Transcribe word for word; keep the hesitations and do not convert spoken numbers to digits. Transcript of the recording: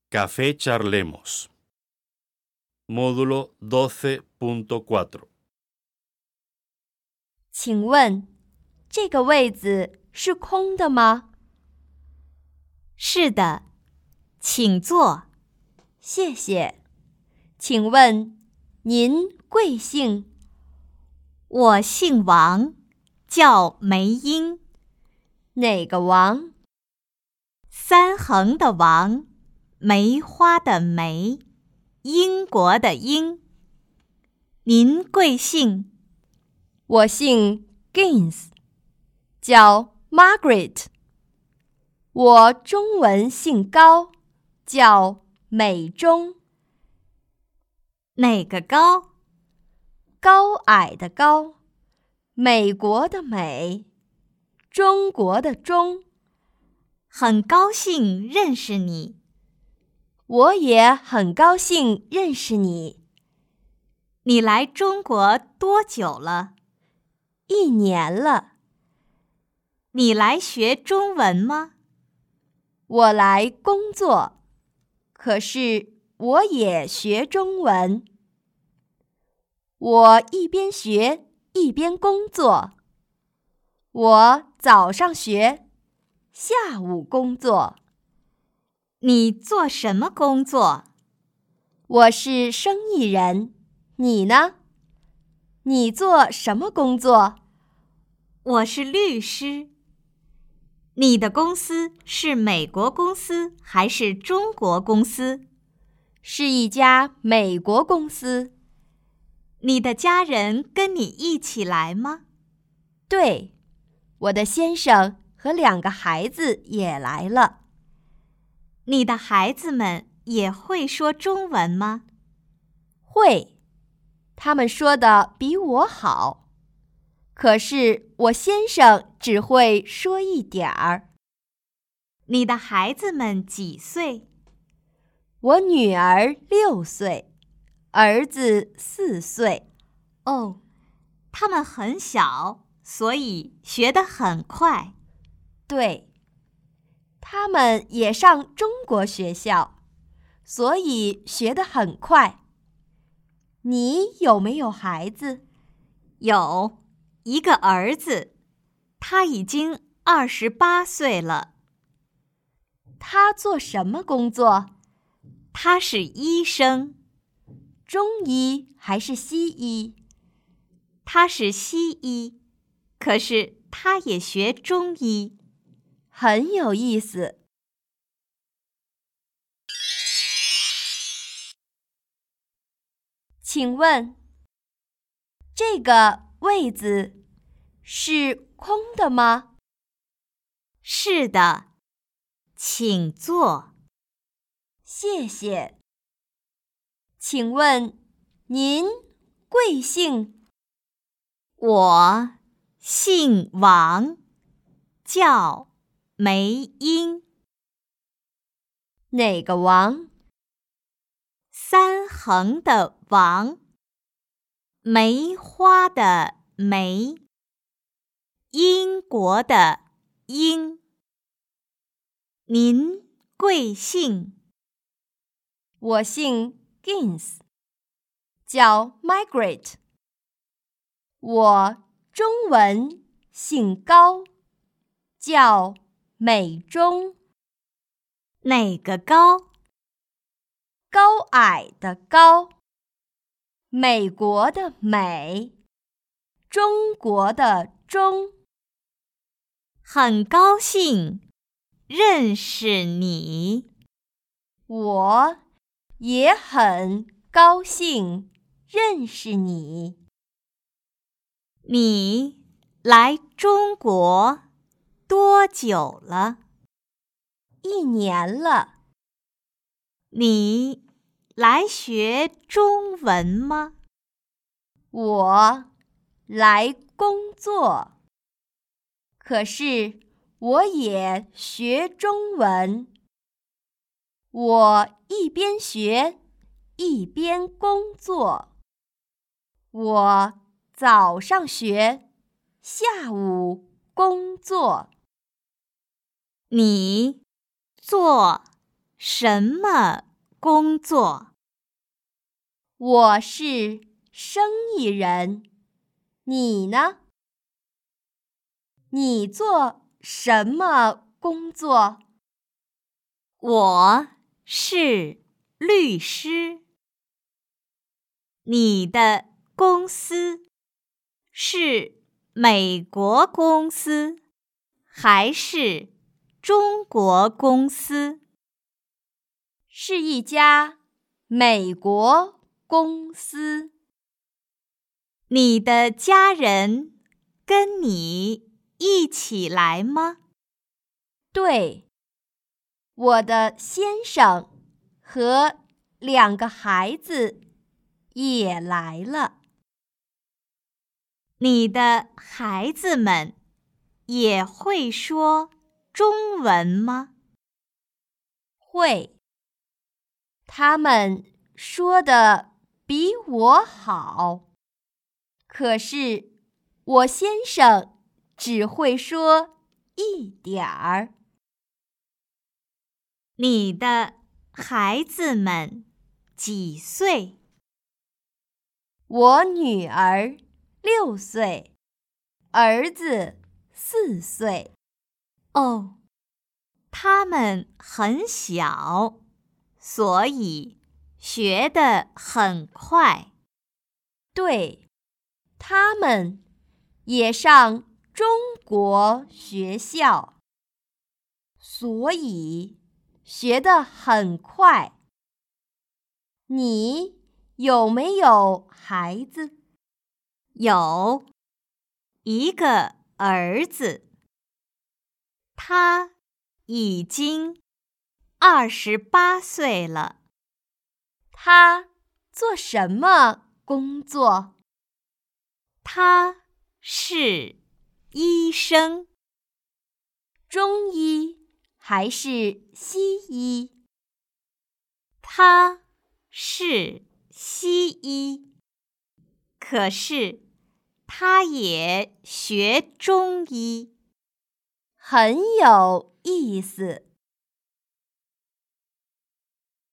Café Charlemos. Módulo doce punto cuatro。 请问，这个位子是空的吗？ 是的，请坐。 谢谢。请问，您贵姓？ 我姓王，叫梅英。 哪个王？ 三横的王，梅花的梅，英国的英。您贵姓？ 我姓 Gaines， 叫 Margaret。我中文姓高，叫美中。 哪个高？ 高矮的高，美国的美，中国的中。 很高兴认识你。 我也很高兴认识你。 你来中国多久了？ 一年了。 你来学中文吗？ 我来工作，可是我也学中文。我一边学一边工作。我早上学，下午工作。 你做什么工作？ 我是生意人，你呢？你做什么工作？ 我是律师。你的公司是美国公司还是中国公司？ 是一家美国公司。 你的家人跟你一起来吗？ 对，我的先生和两个孩子也来了。 你的孩子们也会说中文吗？ 会，他们说的比我好。可是我先生只会说一点儿。 你的孩子们几岁？ 我女儿六岁，儿子四岁。 哦，他们很小，所以学得很快。 对，他们也上中国学校，所以学得很快。你有没有孩子？ 有一个儿子，他已经二十八岁了。 他做什么工作？ 他是医生。 中医还是西医？ 他是西医，可是他也学中医。 很有意思。请问，这个位子是空的吗？ 是的，请坐。 谢谢。请问，您贵姓？ 我姓王，叫梅英。 哪个王？ 三横的王，梅花的梅，英国的英。您贵姓？ 我姓 Gaines， 叫 Margaret。我中文姓高，叫美中。 哪个高？ 高矮的高，美国的美，中国的中。 很高兴认识你。 我也很高兴认识你。 你来中国多久了？ 一年了。 你来学中文吗？ 我来工作，可是我也学中文。我一边学一边工作。我早上学，下午工作。 你做什么工作？ 我是生意人，你呢？你做什么工作？ 我是律师。你的公司是美国公司还是中国公司？ 是一家美国公司。 你的家人跟你一起来吗？ 对，我的先生和两个孩子也来了。 你的孩子们也会说中文吗？ 会，他们说的比我好。可是我先生只会说一点儿。 你的孩子们几岁？ 我女儿六岁，儿子四岁。 哦，他们很小，所以学得很快。 对，他们也上中国学校，所以学得很快。你有没有孩子？ 有一个儿子，他已经二十八岁了。 他做什么工作？ 他是医生。 中医还是西医？ 他是西医，可是他也学中医。 很有意思。